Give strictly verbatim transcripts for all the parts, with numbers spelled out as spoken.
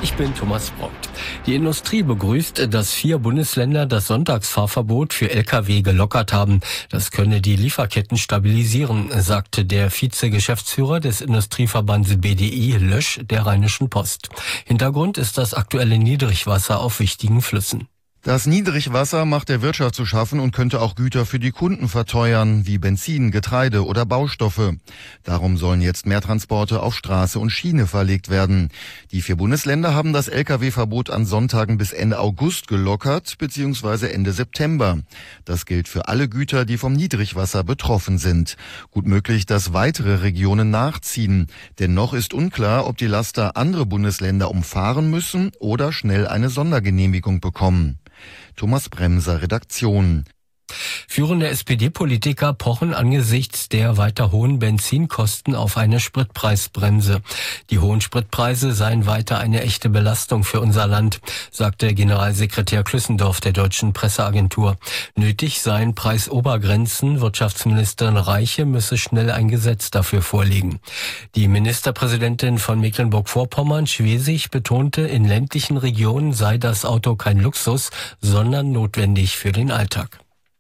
Ich bin Thomas Brockt. Die Industrie begrüßt, dass vier Bundesländer das Sonntagsfahrverbot für L K W gelockert haben. Das könne die Lieferketten stabilisieren, sagte der Vize-Geschäftsführer des Industrieverbands B D I, Lösch, der Rheinischen Post. Hintergrund ist das aktuelle Niedrigwasser auf wichtigen Flüssen. Das Niedrigwasser macht der Wirtschaft zu schaffen und könnte auch Güter für die Kunden verteuern, wie Benzin, Getreide oder Baustoffe. Darum sollen jetzt mehr Transporte auf Straße und Schiene verlegt werden. Die vier Bundesländer haben das L K W-Verbot an Sonntagen bis Ende August gelockert, beziehungsweise Ende September. Das gilt für alle Güter, die vom Niedrigwasser betroffen sind. Gut möglich, dass weitere Regionen nachziehen. Denn noch ist unklar, ob die Laster andere Bundesländer umfahren müssen oder schnell eine Sondergenehmigung bekommen. Thomas Bremser, Redaktion. Führende S P D-Politiker pochen angesichts der weiter hohen Benzinkosten auf eine Spritpreisbremse. Die hohen Spritpreise seien weiter eine echte Belastung für unser Land, sagte Generalsekretär Klüssendorf der Deutschen Presseagentur. Nötig seien Preisobergrenzen. Wirtschaftsministerin Reiche müsse schnell ein Gesetz dafür vorlegen. Die Ministerpräsidentin von Mecklenburg-Vorpommern, Schwesig, betonte, in ländlichen Regionen sei das Auto kein Luxus, sondern notwendig für den Alltag.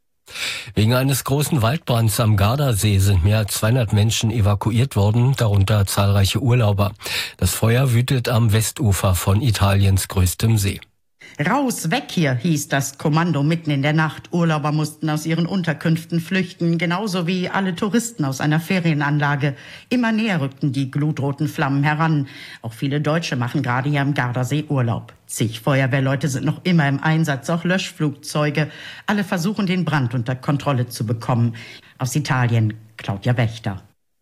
Wegen eines großen Waldbrands am Gardasee sind mehr als zweihundert Menschen evakuiert worden, darunter zahlreiche Urlauber. Das Feuer wütet am Westufer von Italiens größtem See. Raus, weg hier, hieß das Kommando mitten in der Nacht. Urlauber mussten aus ihren Unterkünften flüchten, genauso wie alle Touristen aus einer Ferienanlage. Immer näher rückten die glutroten Flammen heran. Auch viele Deutsche machen gerade hier am Gardasee Urlaub. Zig Feuerwehrleute sind noch immer im Einsatz, auch Löschflugzeuge. Alle versuchen, den Brand unter Kontrolle zu bekommen. Aus Italien, Claudia Wächter.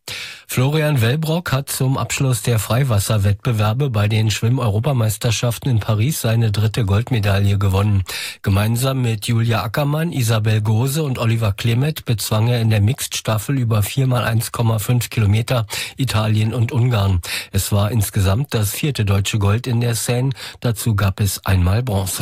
Florian Wellbrock hat zum Abschluss der Freiwasserwettbewerbe bei den Schwimm-Europameisterschaften in Paris seine dritte Goldmedaille gewonnen. Gemeinsam mit Julia Ackermann, Isabel Gose und Oliver Klemet bezwang er in der Mixed-Staffel über vier mal eins Komma fünf Kilometer Italien und Ungarn. Es war insgesamt das vierte deutsche Gold in der Seine. Dazu gab es einmal Bronze.